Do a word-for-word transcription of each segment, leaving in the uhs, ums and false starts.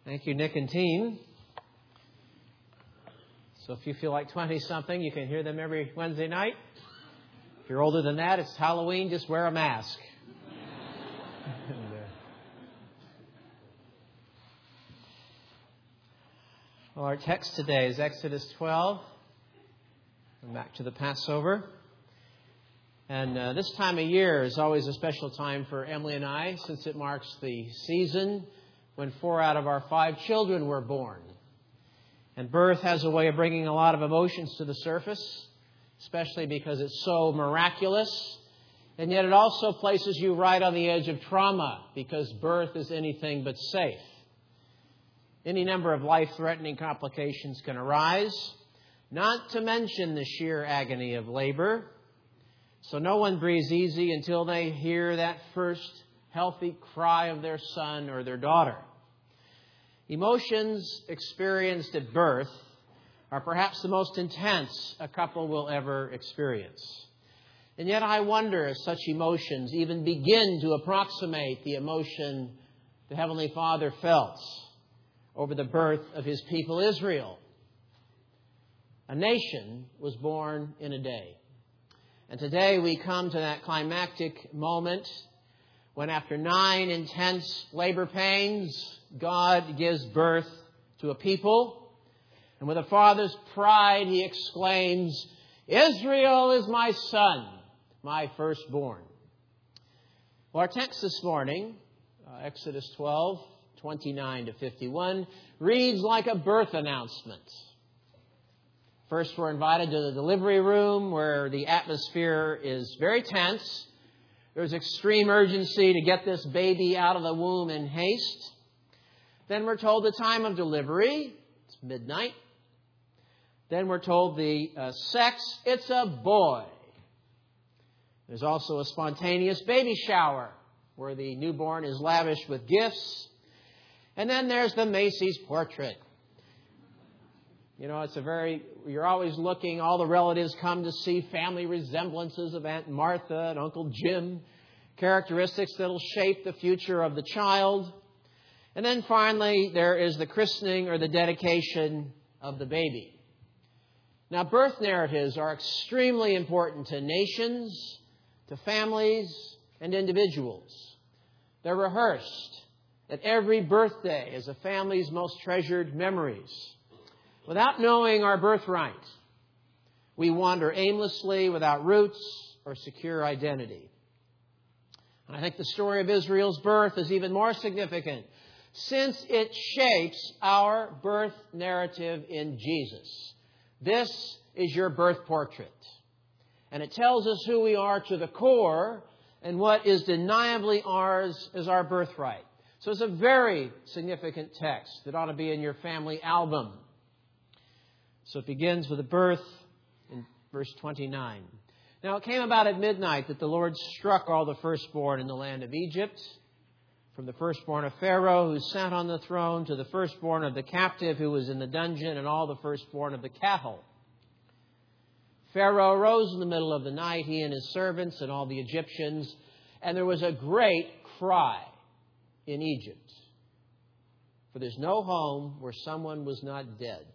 Thank you, Nick and team. So if you feel like twenty-something, you can hear them every Wednesday night. If you're older than that, it's Halloween, just wear a mask. and, uh, well, our text today is Exodus twelve. And back to the Passover. And uh, this time of year is always a special time for Emily and I, since it marks the season when four out of our five children were born. And birth has a way of bringing a lot of emotions to the surface, especially because it's so miraculous. And yet it also places you right on the edge of trauma, because birth is anything but safe. Any number of life-threatening complications can arise, not to mention the sheer agony of labor. So no one breathes easy until they hear that first healthy cry of their son or their daughter. Emotions experienced at birth are perhaps the most intense a couple will ever experience. And yet I wonder if such emotions even begin to approximate the emotion the Heavenly Father felt over the birth of His people Israel. A nation was born in a day. And today we come to that climactic moment when, after nine intense labor pains, God gives birth to a people. And with a father's pride, He exclaims, "Israel is my son, my firstborn." Well, our text this morning, uh, Exodus twelve, twenty-nine to fifty-one, reads like a birth announcement. First, we're invited to the delivery room where the atmosphere is very tense. There's extreme urgency to get this baby out of the womb in haste. Then we're told the time of delivery. It's midnight. Then we're told the uh, sex. It's a boy. There's also a spontaneous baby shower where the newborn is lavished with gifts. And then there's the Macy's portrait. You know, it's a very, you're always looking, all the relatives come to see family resemblances of Aunt Martha and Uncle Jim, characteristics that'll shape the future of the child. And then finally, there is the christening or the dedication of the baby. Now, birth narratives are extremely important to nations, to families, and individuals. They're rehearsed at every birthday as a family's most treasured memories. Without knowing our birthright, we wander aimlessly without roots or secure identity. And I think the story of Israel's birth is even more significant, since it shapes our birth narrative in Jesus. This is your birth portrait. And it tells us who we are to the core and what is deniably ours as our birthright. So it's a very significant text that ought to be in your family album. So it begins with a birth in verse twenty-nine. Now it came about at midnight that the Lord struck all the firstborn in the land of Egypt, from the firstborn of Pharaoh who sat on the throne to the firstborn of the captive who was in the dungeon, and all the firstborn of the cattle. Pharaoh arose in the middle of the night, he and his servants and all the Egyptians, and there was a great cry in Egypt. For there's no home where someone was not dead.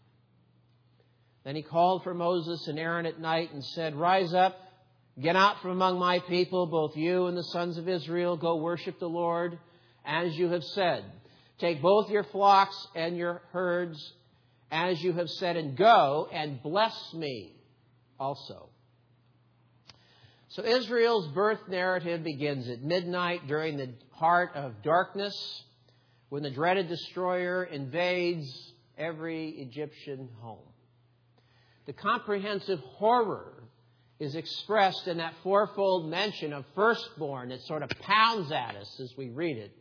Then he called for Moses and Aaron at night and said, "Rise up, get out from among my people, both you and the sons of Israel. Go worship the Lord, as you have said. Take both your flocks and your herds, as you have said, and go and bless me also." So Israel's birth narrative begins at midnight during the heart of darkness, when the dreaded destroyer invades every Egyptian home. The comprehensive horror is expressed in that fourfold mention of firstborn that sort of pounds at us as we read it.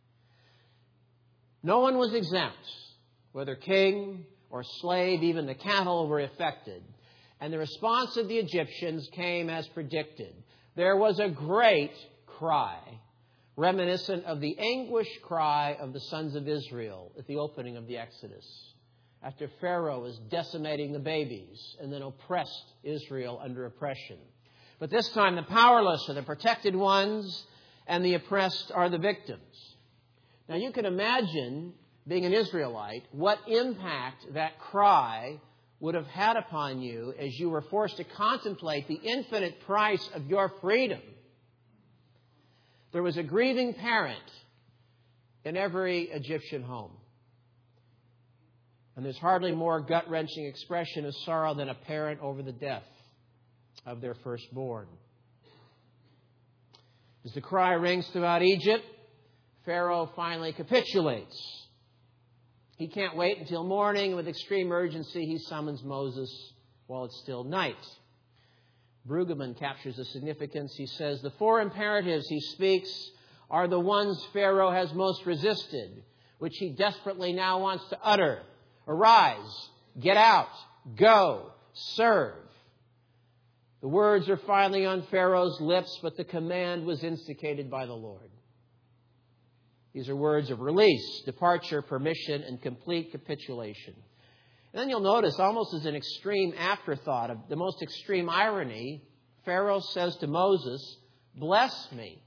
No one was exempt, whether king or slave, even the cattle were affected. And the response of the Egyptians came as predicted. There was a great cry, reminiscent of the anguished cry of the sons of Israel at the opening of the Exodus, after Pharaoh was decimating the babies and then oppressed Israel under oppression. But this time the powerless are the protected ones and the oppressed are the victims. Now you can imagine being an Israelite, what impact that cry would have had upon you as you were forced to contemplate the infinite price of your freedom. There was a grieving parent in every Egyptian home. And there's hardly more gut-wrenching expression of sorrow than a parent over the death of their firstborn. As the cry rings throughout Egypt, Pharaoh finally capitulates. He can't wait until morning. With extreme urgency, he summons Moses while it's still night. Brueggemann captures the significance. He says, the four imperatives he speaks are the ones Pharaoh has most resisted, which he desperately now wants to utter. Arise, get out, go, serve. The words are finally on Pharaoh's lips, but the command was instigated by the Lord. These are words of release, departure, permission, and complete capitulation. And then you'll notice, almost as an extreme afterthought, of the most extreme irony, Pharaoh says to Moses, bless me.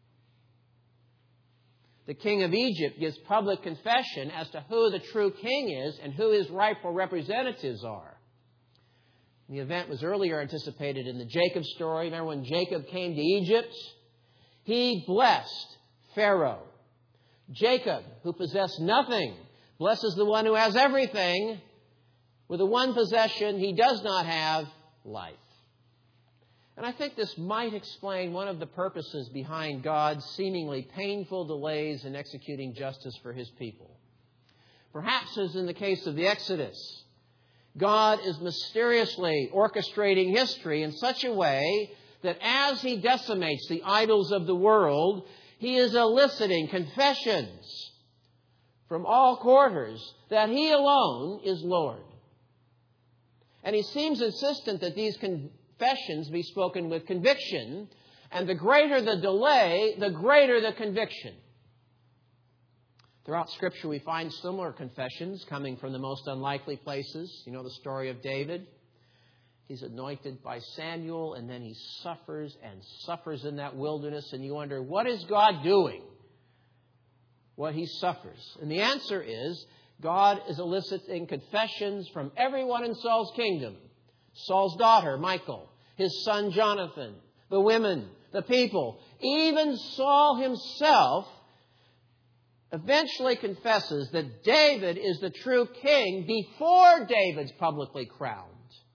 The king of Egypt gives public confession as to who the true king is and who his rightful representatives are. The event was earlier anticipated in the Jacob story. Remember when Jacob came to Egypt? He blessed Pharaoh. Jacob, who possessed nothing, blesses the one who has everything. With the one possession he does not have, life. And I think this might explain one of the purposes behind God's seemingly painful delays in executing justice for his people. Perhaps as in the case of the Exodus, God is mysteriously orchestrating history in such a way that as he decimates the idols of the world, he is eliciting confessions from all quarters that he alone is Lord. And he seems insistent that these confessions be spoken with conviction, and the greater the delay, the greater the conviction. Throughout Scripture, we find similar confessions coming from the most unlikely places. You know the story of David. He's anointed by Samuel, and then he suffers and suffers in that wilderness, and you wonder, what is God doing? What he suffers. And the answer is, God is eliciting confessions from everyone in Saul's kingdom. Saul's daughter, Michal, his son, Jonathan, the women, the people. Even Saul himself eventually confesses that David is the true king before David's publicly crowned.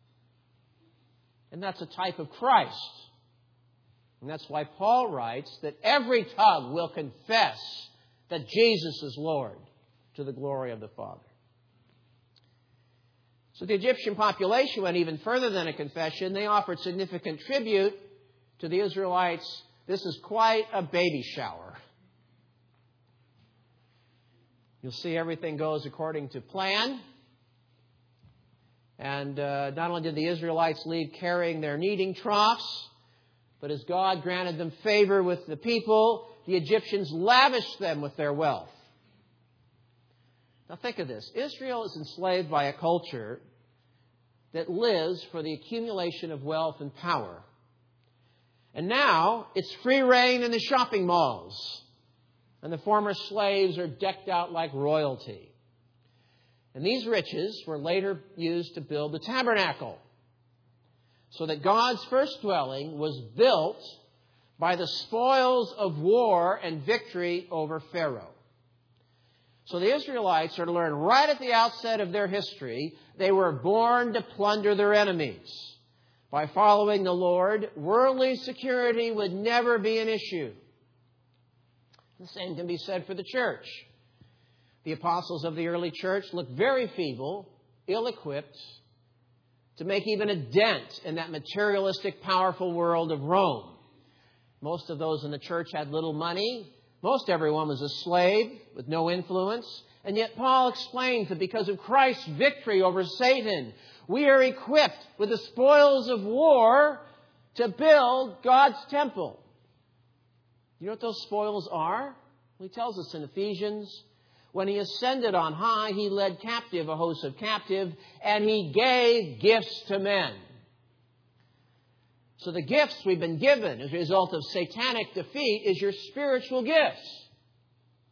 And that's a type of Christ. And that's why Paul writes that every tongue will confess that Jesus is Lord to the glory of the Father. So the Egyptian population went even further than a confession. They offered significant tribute to the Israelites. This is quite a baby shower. You'll see everything goes according to plan. And uh, not only did the Israelites leave carrying their kneading troughs, but as God granted them favor with the people, the Egyptians lavished them with their wealth. Now think of this. Israel is enslaved by a culture that lives for the accumulation of wealth and power. And now it's free reign in the shopping malls. And the former slaves are decked out like royalty. And these riches were later used to build the tabernacle, so that God's first dwelling was built by the spoils of war and victory over Pharaoh. So the Israelites are to learn right at the outset of their history, they were born to plunder their enemies. By following the Lord, worldly security would never be an issue. The same can be said for the church. The apostles of the early church looked very feeble, ill-equipped to make even a dent in that materialistic, powerful world of Rome. Most of those in the church had little money. Most everyone was a slave with no influence. And yet Paul explains that because of Christ's victory over Satan, we are equipped with the spoils of war to build God's temple. You know what those spoils are? Well, he tells us in Ephesians, when he ascended on high, he led captive a host of captive, and he gave gifts to men. So the gifts we've been given as a result of satanic defeat is your spiritual gifts.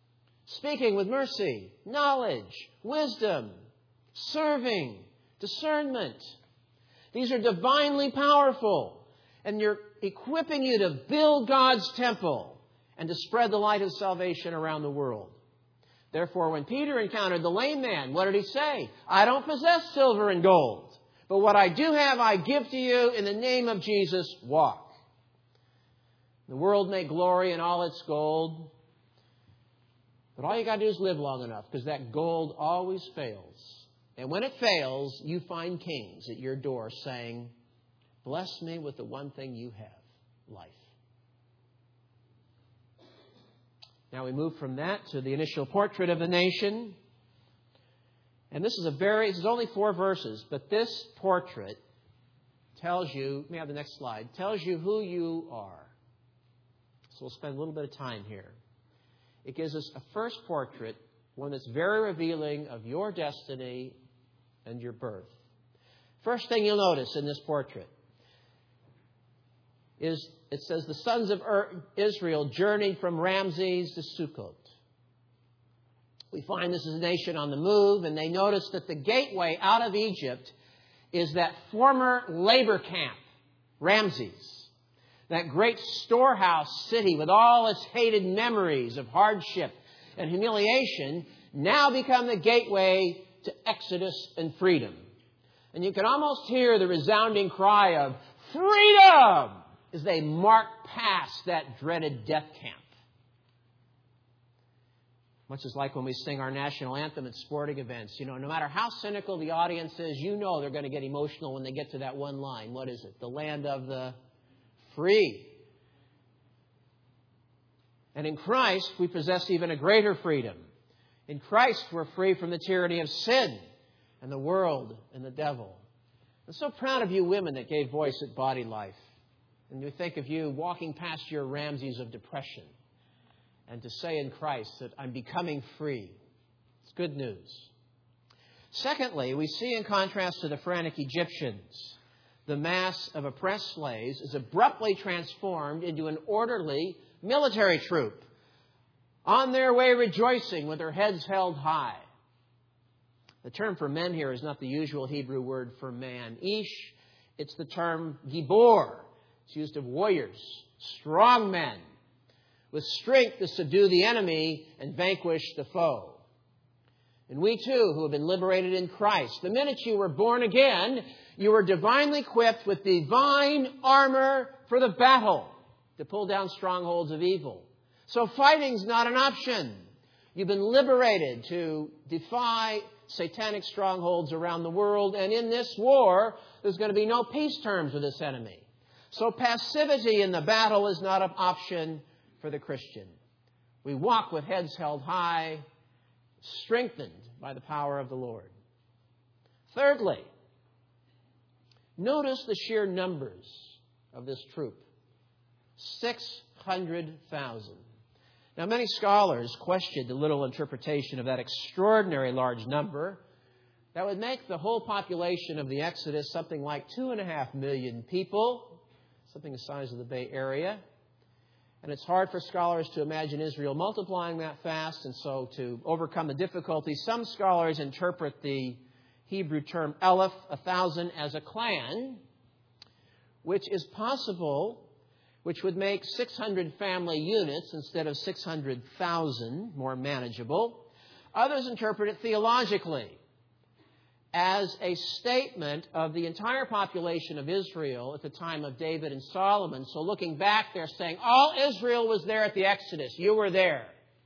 speaking with mercy, knowledge, wisdom, serving, discernment. These are divinely powerful, and you're equipping you to build God's temple and to spread the light of salvation around the world. Therefore, when Peter encountered the lame man, what did he say? I don't possess silver and gold, but what I do have I give to you. In the name of Jesus, walk. The world may glory in all its gold, but all you got to do is live long enough, because that gold always fails. And when it fails, you find kings at your door saying, bless me with the one thing you have, life. Now we move from that to the initial portrait of the nation. And this is a very, this is only four verses, but this portrait tells you, may I have the next slide, tells you who you are. So we'll spend a little bit of time here. It gives us a first portrait, one that's very revealing of your destiny and your birth. First thing you'll notice in this portrait is it says the sons of Israel journeyed from Ramses to Sukkot. We find this is a nation on the move, and they notice that the gateway out of Egypt is that former labor camp, Ramses, that great storehouse city with all its hated memories of hardship and humiliation, now become the gateway to exodus and freedom. And you can almost hear the resounding cry of freedom as they mark past that dreaded death camp. Much as like when we sing our national anthem at sporting events. You know, no matter how cynical the audience is, you know they're going to get emotional when they get to that one line. What is it? The land of the free. And in Christ, we possess even a greater freedom. In Christ, we're free from the tyranny of sin and the world and the devil. I'm so proud of you women that gave voice at Body Life. And we think of you walking past your Ramses of depression and to say in Christ that I'm becoming free. It's good news. Secondly, we see in contrast to the frantic Egyptians, the mass of oppressed slaves is abruptly transformed into an orderly military troop, on their way rejoicing with their heads held high. The term for men here is not the usual Hebrew word for man, ish. It's the term gibor. It's used of warriors, strong men, with strength to subdue the enemy and vanquish the foe. And we too, who have been liberated in Christ, the minute you were born again, you were divinely equipped with divine armor for the battle to pull down strongholds of evil. So fighting's not an option. You've been liberated to defy satanic strongholds around the world. And in this war, there's going to be no peace terms with this enemy. So passivity in the battle is not an option for the Christian. We walk with heads held high, strengthened by the power of the Lord. Thirdly, notice the sheer numbers of this troop. six hundred thousand. Now, many scholars questioned the literal interpretation of that extraordinary large number. That would make the whole population of the Exodus something like two and a half million people, something the size of the Bay Area. And it's hard for scholars to imagine Israel multiplying that fast, and so to overcome the difficulty, some scholars interpret the Hebrew term Aleph, a thousand, as a clan, which is possible, which would make six hundred family units instead of six hundred thousand more manageable. Others interpret it theologically as a statement of the entire population of Israel at the time of David and Solomon. So looking back, they're saying, all Israel was there at the Exodus. You were there.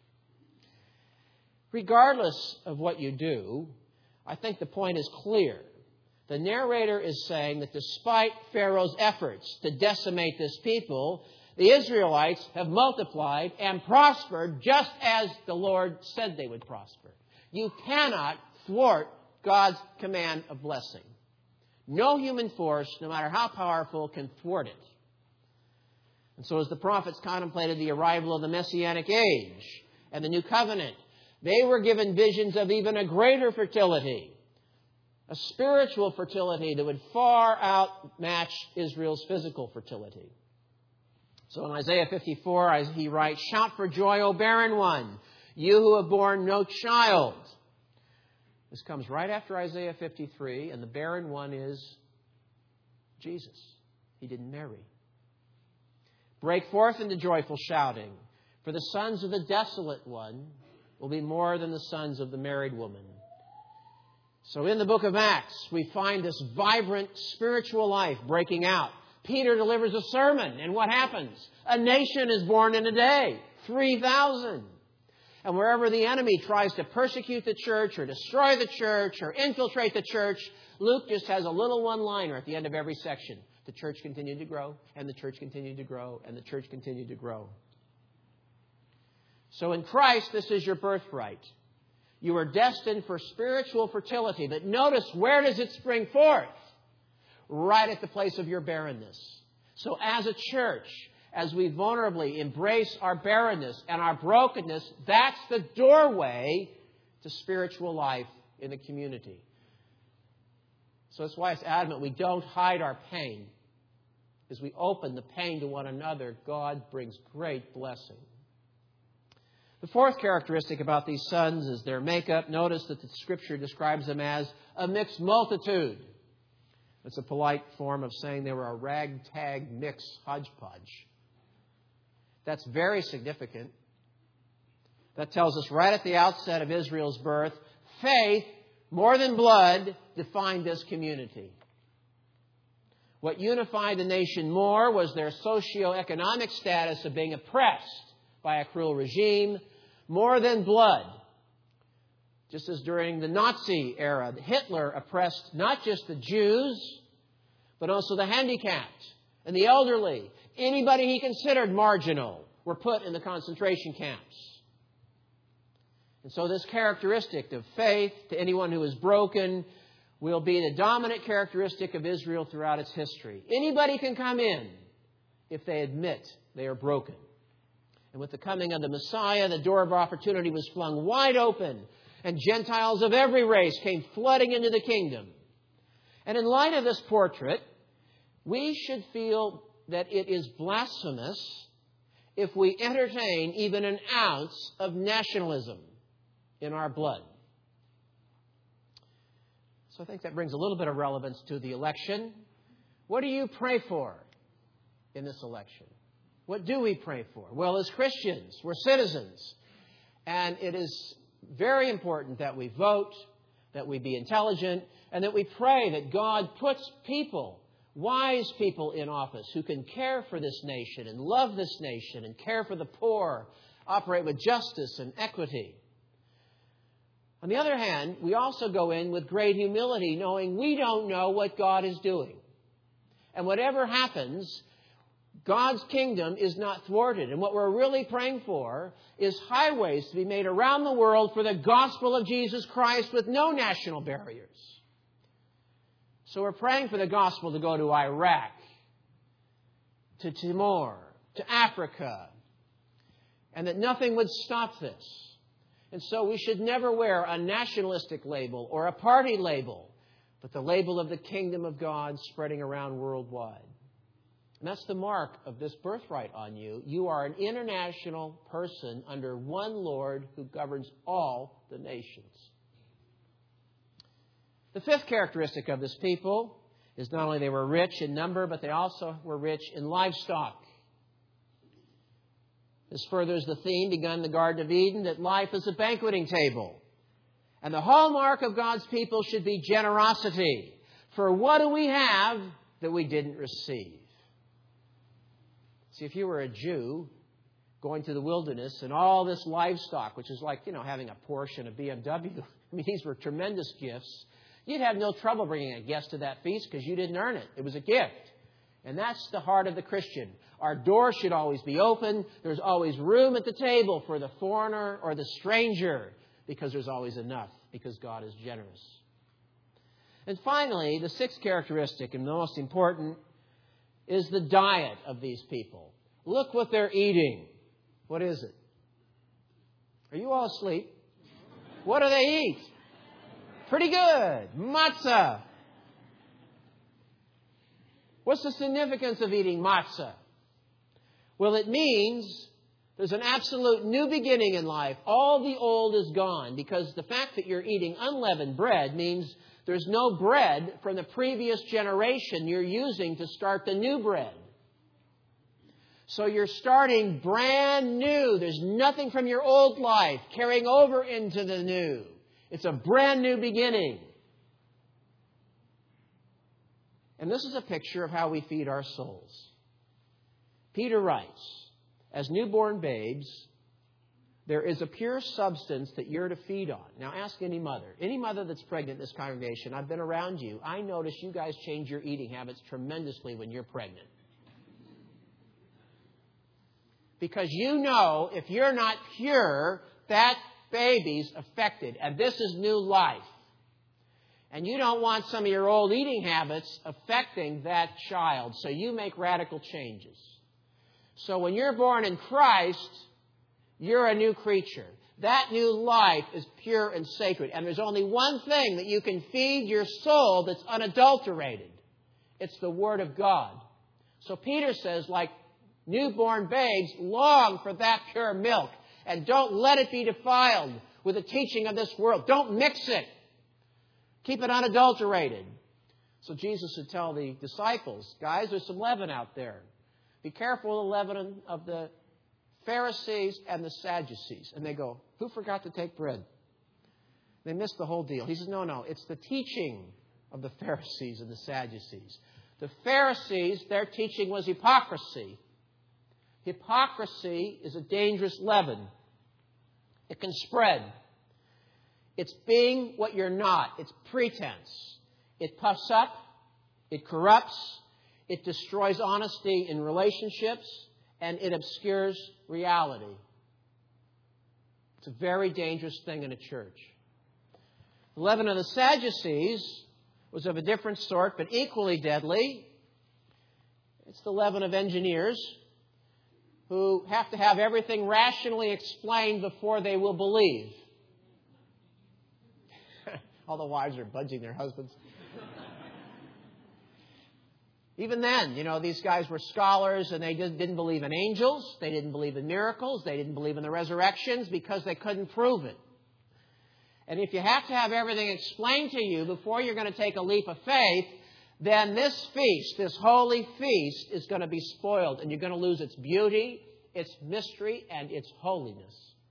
Regardless of what you do, I think the point is clear. The narrator is saying that despite Pharaoh's efforts to decimate this people, the Israelites have multiplied and prospered just as the Lord said they would prosper. You cannot thwart God's command of blessing. No human force, no matter how powerful, can thwart it. And so as the prophets contemplated the arrival of the Messianic age and the new covenant, they were given visions of even a greater fertility, a spiritual fertility that would far outmatch Israel's physical fertility. So in Isaiah fifty-four, he writes, shout for joy, O barren one. You who have borne no child. This comes right after Isaiah fifty-three, and the barren one is Jesus. He didn't marry. Break forth into joyful shouting, for the sons of the desolate one will be more than the sons of the married woman. So in the book of Acts, we find this vibrant spiritual life breaking out. Peter delivers a sermon, and what happens? A nation is born in a day. three thousand. And wherever the enemy tries to persecute the church or destroy the church or infiltrate the church, Luke just has a little one-liner at the end of every section. The church continued to grow, and the church continued to grow, and the church continued to grow. So in Christ, this is your birthright. You are destined for spiritual fertility. But notice, where does it spring forth? Right at the place of your barrenness. So as a church, as we vulnerably embrace our barrenness and our brokenness, that's the doorway to spiritual life in the community. So that's why it's adamant we don't hide our pain. As we open the pain to one another, God brings great blessing. The fourth characteristic about these sons is their makeup. Notice that the Scripture describes them as a mixed multitude. It's a polite form of saying they were a ragtag mix hodgepodge. That's very significant. That tells us right at the outset of Israel's birth, faith, more than blood, defined this community. What unified the nation more was their socioeconomic status of being oppressed by a cruel regime, more than blood. Just as during the Nazi era, Hitler oppressed not just the Jews, but also the handicapped and the elderly. Anybody he considered marginal were put in the concentration camps. And so this characteristic of faith to anyone who is broken will be the dominant characteristic of Israel throughout its history. Anybody can come in if they admit they are broken. And with the coming of the Messiah, the door of opportunity was flung wide open, and Gentiles of every race came flooding into the kingdom. And in light of this portrait, we should feel that it is blasphemous if we entertain even an ounce of nationalism in our blood. So I think that brings a little bit of relevance to the election. What do you pray for in this election? What do we pray for? Well, as Christians, we're citizens. And it is very important that we vote, that we be intelligent, and that we pray that God puts people, wise people in office who can care for this nation and love this nation and care for the poor, operate with justice and equity. On the other hand, we also go in with great humility, knowing we don't know what God is doing. And whatever happens, God's kingdom is not thwarted. And what we're really praying for is highways to be made around the world for the gospel of Jesus Christ with no national barriers. So we're praying for the gospel to go to Iraq, to Timor, to Africa, and that nothing would stop this. And so we should never wear a nationalistic label or a party label, but the label of the kingdom of God spreading around worldwide. And that's the mark of this birthright on you. You are an international person under one Lord who governs all the nations. The fifth characteristic of this people is not only they were rich in number, but they also were rich in livestock. This furthers the theme begun in the Garden of Eden, that life is a banqueting table. And the hallmark of God's people should be generosity. For what do we have that we didn't receive? See, if you were a Jew going to the wilderness and all this livestock, which is like, you know, having a Porsche and a B M W, I mean, these were tremendous gifts. You'd have no trouble bringing a guest to that feast because you didn't earn it. It was a gift. And that's the heart of the Christian. Our doors should always be open. There's always room at the table for the foreigner or the stranger because there's always enough, because God is generous. And finally, the sixth characteristic, and the most important, is the diet of these people. Look what they're eating. What is it? Are you all asleep? What do they eat? Pretty good. Matzah. What's the significance of eating matzah? Well, it means There's an absolute new beginning in life. All the old is gone, because the fact that you're eating unleavened bread means there's no bread from the previous generation you're using to start the new bread. So you're starting brand new. There's nothing from your old life carrying over into the new. It's a brand new beginning. And this is a picture of how we feed our souls. Peter writes, as newborn babes, there is a pure substance that you're to feed on. Now ask any mother. Any mother that's pregnant in this congregation, I've been around you. I notice you guys change your eating habits tremendously when you're pregnant. Because you know if you're not pure, that baby's affected. And this is new life. And you don't want some of your old eating habits affecting that child. So you make radical changes. So when you're born in Christ, you're a new creature. That new life is pure and sacred. And there's only one thing that you can feed your soul that's unadulterated. It's the Word of God. So Peter says, like newborn babes, long for that pure milk. And don't let it be defiled with the teaching of this world. Don't mix it. Keep it unadulterated. So Jesus would tell the disciples, guys, there's some leaven out there. Be careful of the leaven of the Pharisees and the Sadducees. And they go, who forgot to take bread? They missed the whole deal. He says, no, no, it's the teaching of the Pharisees and the Sadducees. The Pharisees, their teaching was hypocrisy. Hypocrisy is a dangerous leaven. It can spread. It's being what you're not. It's pretense. It puffs up. It corrupts. It destroys honesty in relationships. And it obscures reality. It's a very dangerous thing in a church. The leaven of the Sadducees was of a different sort, but equally deadly. It's the leaven of engineers who have to have everything rationally explained before they will believe. All the wives are budging their husbands. Even then, you know, these guys were scholars and they didn't believe in angels. They didn't believe in miracles. They didn't believe in the resurrections because they couldn't prove it. And if you have to have everything explained to you before you're going to take a leap of faith, then this feast, this holy feast, is going to be spoiled. And you're going to lose its beauty, its mystery, and its holiness.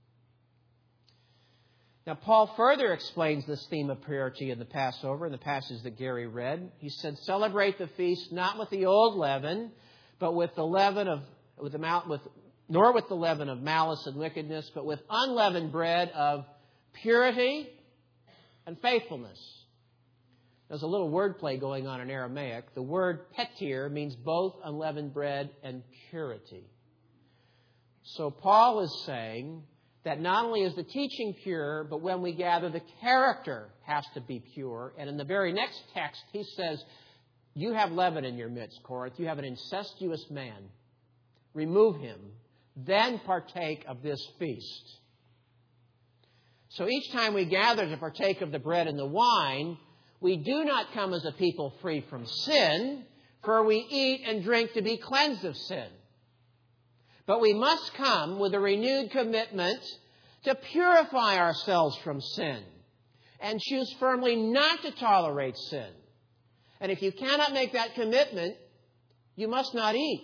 Now, Paul further explains this theme of purity in the Passover, in the passage that Gary read. He said, celebrate the feast not with the old leaven, but with the leaven of, with the, with, nor with the leaven of malice and wickedness, but with unleavened bread of purity and faithfulness. There's a little wordplay going on in Aramaic. The word petir means both unleavened bread and purity. So Paul is saying that not only is the teaching pure, but when we gather, the character has to be pure. And in the very next text, he says, you have leaven in your midst, Corinth. You have an incestuous man. Remove him. Then partake of this feast. So each time we gather to partake of the bread and the wine, we do not come as a people free from sin, for we eat and drink to be cleansed of sin. But we must come with a renewed commitment to purify ourselves from sin and choose firmly not to tolerate sin. And if you cannot make that commitment, you must not eat.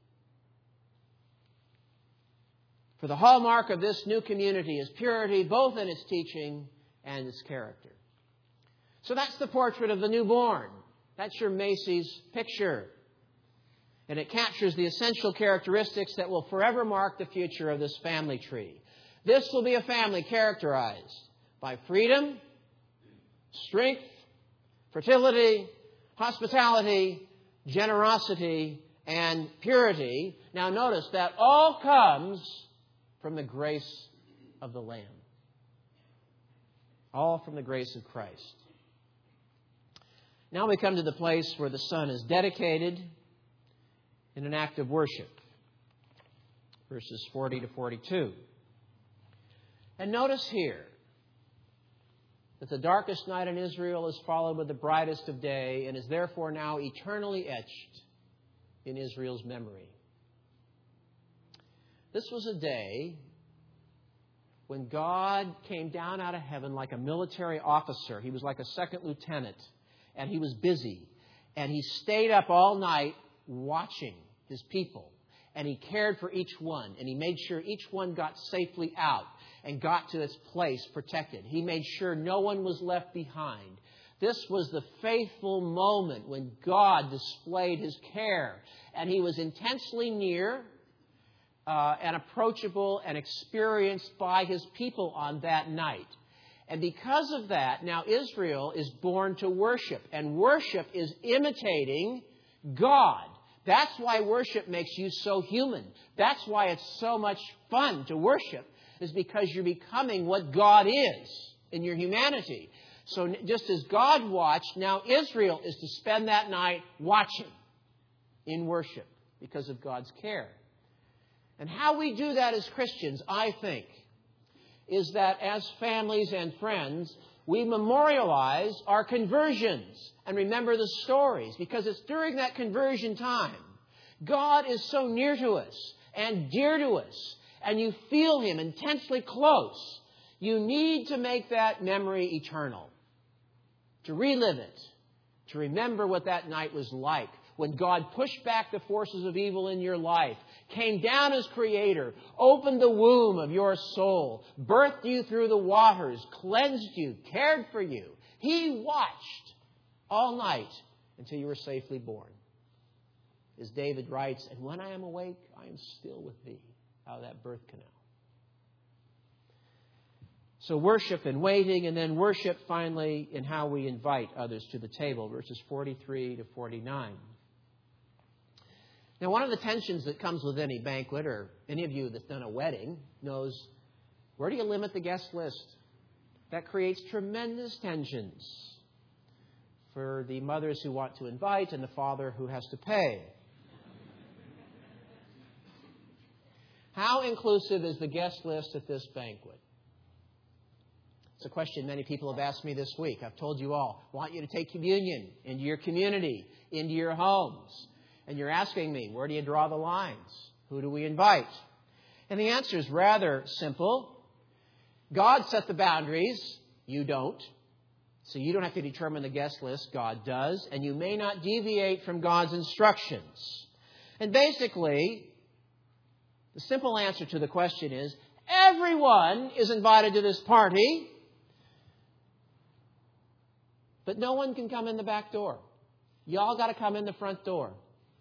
For the hallmark of this new community is purity, both in its teaching and its character. So that's the portrait of the newborn. That's your Macy's picture. And it captures the essential characteristics that will forever mark the future of this family tree. This will be a family characterized by freedom, strength, fertility, hospitality, generosity, and purity. Now notice that all comes from the grace of the Lamb. All from the grace of Christ. Now we come to the place where the Son is dedicated in an act of worship. Verses forty to forty-two. And notice here that the darkest night in Israel is followed by the brightest of day and is therefore now eternally etched in Israel's memory. This was a day when God came down out of heaven like a military officer. He was like a second lieutenant, and he was busy. And he stayed up all night watching his people. And he cared for each one. And he made sure each one got safely out and got to its place protected. He made sure no one was left behind. This was the faithful moment when God displayed His care. And He was intensely near uh, and approachable and experienced by His people on that night. And because of that, now Israel is born to worship. And worship is imitating God. That's why worship makes you so human. That's why it's so much fun to worship, is because you're becoming what God is in your humanity. So just as God watched, now Israel is to spend that night watching in worship because of God's care. And how we do that as Christians, I think, is that as families and friends, we memorialize our conversions and remember the stories, because it's during that conversion time God is so near to us and dear to us, and you feel Him intensely close. You need to make that memory eternal, to relive it, to remember what that night was like when God pushed back the forces of evil in your life, came down as Creator, opened the womb of your soul, birthed you through the waters, cleansed you, cared for you. He watched all night until you were safely born. As David writes, and when I am awake, I am still with Thee, out of that birth canal. So worship and waiting, and then worship finally in how we invite others to the table, verses forty-three to forty-nine. Now, one of the tensions that comes with any banquet, or any of you that's done a wedding, knows, where do you limit the guest list? That creates tremendous tensions for the mothers who want to invite and the father who has to pay. How inclusive is the guest list at this banquet? It's a question many people have asked me this week. I've told you all, I want you to take communion into your community, into your homes. And you're asking me, where do you draw the lines? Who do we invite? And the answer is rather simple. God set the boundaries. You don't. So you don't have to determine the guest list. God does. And you may not deviate from God's instructions. And basically, the simple answer to the question is, everyone is invited to this party, but no one can come in the back door. Y'all got to come in the front door.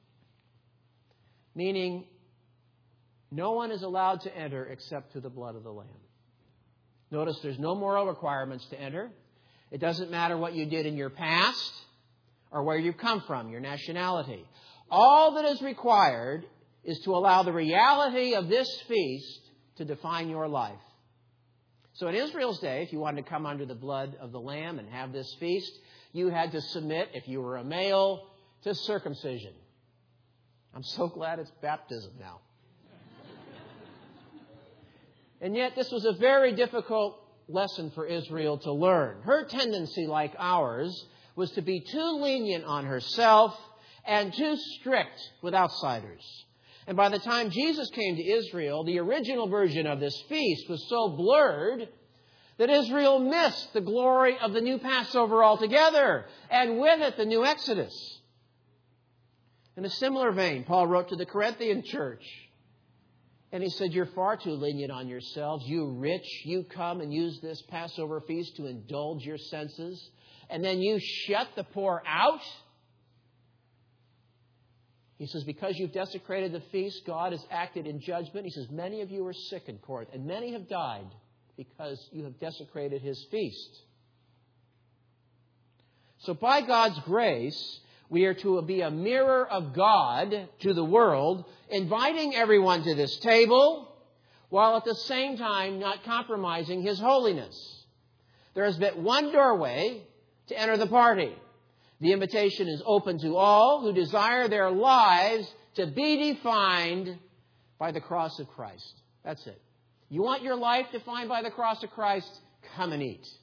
Meaning, no one is allowed to enter except through the blood of the Lamb. Notice there's no moral requirements to enter. It doesn't matter what you did in your past or where you've come from, your nationality. All that is required is to allow the reality of this feast to define your life. So in Israel's day, if you wanted to come under the blood of the Lamb and have this feast, you had to submit, if you were a male, to circumcision. I'm so glad it's baptism now. And yet this was a very difficult lesson for Israel to learn. Her tendency, like ours, was to be too lenient on herself and too strict with outsiders. And by the time Jesus came to Israel, the original version of this feast was so blurred that Israel missed the glory of the new Passover altogether, and with it the new Exodus. In a similar vein, Paul wrote to the Corinthian church, and he said, you're far too lenient on yourselves. You rich, you come and use this Passover feast to indulge your senses, and then you shut the poor out. He says, because you've desecrated the feast, God has acted in judgment. He says, many of you are sick in Corinth, and many have died because you have desecrated His feast. So by God's grace, we are to be a mirror of God to the world, inviting everyone to this table, while at the same time not compromising His holiness. There is but one doorway to enter the party. The invitation is open to all who desire their lives to be defined by the cross of Christ. That's it. You want your life defined by the cross of Christ? Come and eat.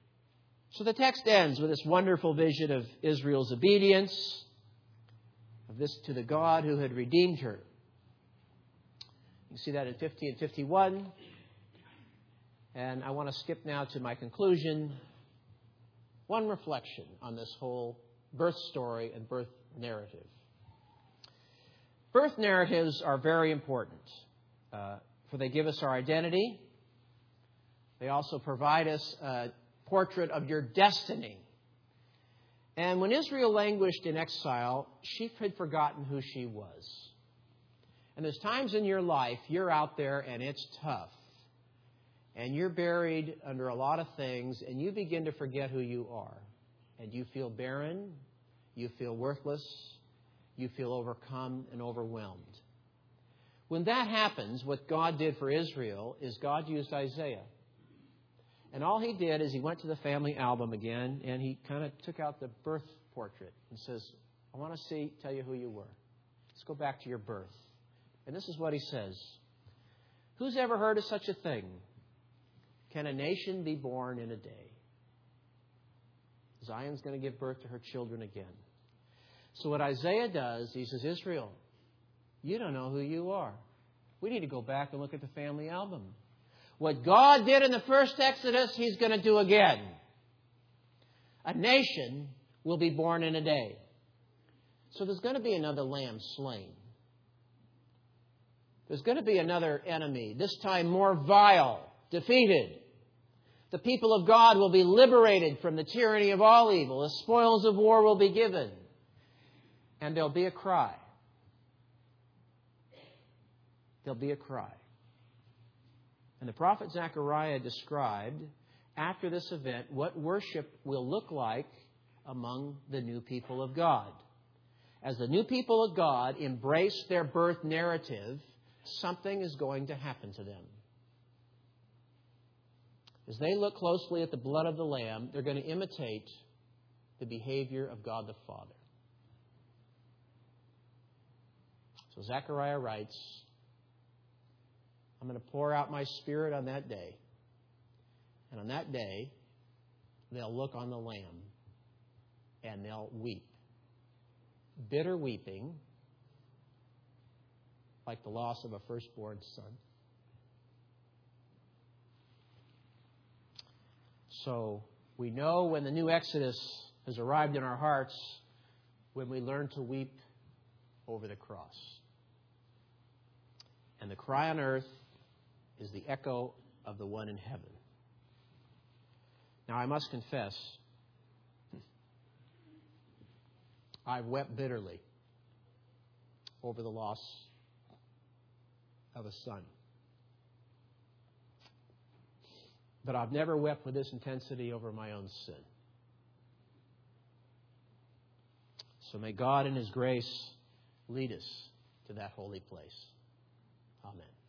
So the text ends with this wonderful vision of Israel's obedience, of this to the God who had redeemed her. You see that in fifty and fifty-one. And I want to skip now to my conclusion. One reflection on this whole birth story and birth narrative. Birth narratives are very important, uh, for they give us our identity. They also provide us a portrait of your destiny. And when Israel languished in exile, she had forgotten who she was. And there's times in your life you're out there and it's tough. And you're buried under a lot of things, and you begin to forget who you are. And you feel barren, you feel worthless, you feel overcome and overwhelmed. When that happens, what God did for Israel is God used Isaiah. And all he did is he went to the family album again, and he kind of took out the birth portrait and says, I want to see, tell you who you were. Let's go back to your birth. And this is what he says. Who's ever heard of such a thing? Can a nation be born in a day? Zion's going to give birth to her children again. So what Isaiah does, he says, Israel, you don't know who you are. We need to go back and look at the family album. What God did in the first Exodus, he's going to do again. A nation will be born in a day. So there's going to be another lamb slain. There's going to be another enemy, this time more vile, defeated. The people of God will be liberated from the tyranny of all evil. The spoils of war will be given. And there'll be a cry. There'll be a cry. And the prophet Zechariah described, after this event, what worship will look like among the new people of God. As the new people of God embrace their birth narrative, something is going to happen to them. As they look closely at the blood of the Lamb, they're going to imitate the behavior of God the Father. So Zechariah writes, I'm going to pour out my Spirit on that day. And on that day, they'll look on the Lamb and they'll weep. Bitter weeping, like the loss of a firstborn son. So we know when the new Exodus has arrived in our hearts, when we learn to weep over the cross. And the cry on earth is the echo of the one in heaven. Now I must confess, I've wept bitterly over the loss of a son. But I've never wept with this intensity over my own sin. So may God in His grace lead us to that holy place. Amen.